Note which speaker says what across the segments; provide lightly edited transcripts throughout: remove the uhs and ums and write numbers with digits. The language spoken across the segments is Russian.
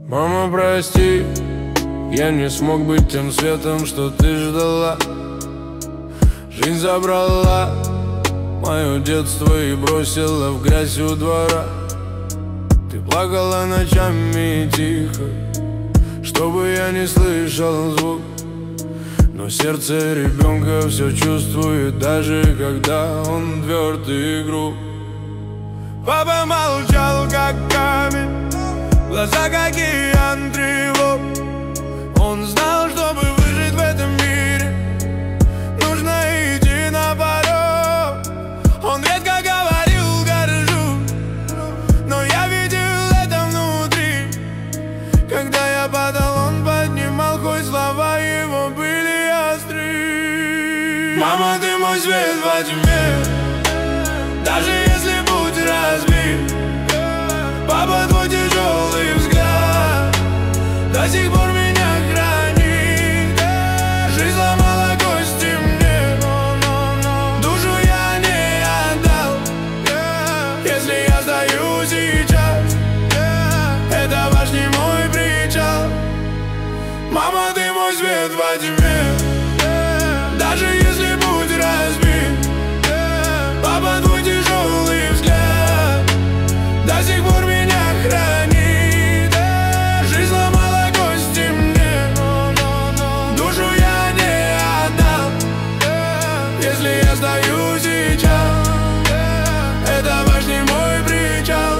Speaker 1: Мама, прости, я не смог быть тем светом, что ты ждала. Жизнь забрала мое детство и бросила в грязь у двора. Ты плакала ночами тихо, чтобы я не слышал звук. Но сердце ребенка все чувствует, даже когда он тверд и груб. Папа молчал, как камень, глаза, как океан тревог. Он знал, чтобы выжить в этом мире, нужно идти на порог. Он редко говорил «горжу», но я видел это внутри. Когда я падал, он поднимал, хоть слова его были остры. Мама, ты мой свет во тьме, даже если путь разбит. Папа, твой тяжелый взгляд до сих пор меня хранит. Жизнь ломала кости мне, душу я не отдал. Если я стою сейчас, это ваш не мой причал. Мама, ты мой свет во тьме, даже если путь разбит. Папа, твой тяжелый взгляд до сих пор меня хранит. Жизнь ломала кости мне, душу я не отдал. Если я стою сейчас, это ваш не мой причал.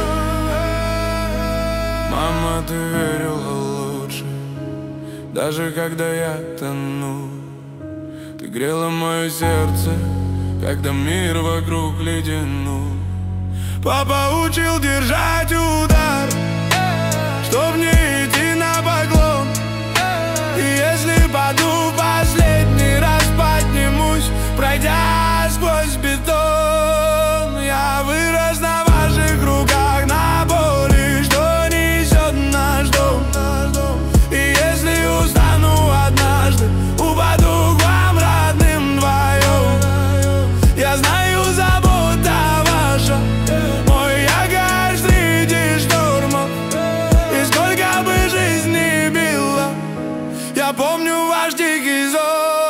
Speaker 1: Мама, ты верила лучше, даже когда я тону. Ты грела мое сердце, когда мир вокруг ледяну. Папа учил держать удар, чтоб не идти на поклон. И если паду в последний раз, поднимусь, пройдя сквозь бетон. Я вырос на ваших руках, на боли, что несет наш дом. И если устану однажды, упаду к вам родным вдвоем. Я знаю, забота ваша мой якорь среди штормов. И сколько бы жизнь ни била, я помню ваш дикий зов.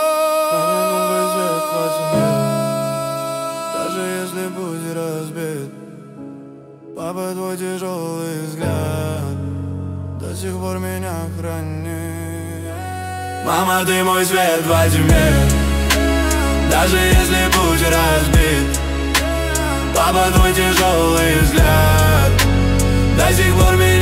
Speaker 1: Даже если путь разбит, папа, твой тяжелый взгляд до сих пор меня хранит. Мама, ты мой свет во тьме, даже если путь разбит. Папа, твой тяжелый взгляд до сих пор меня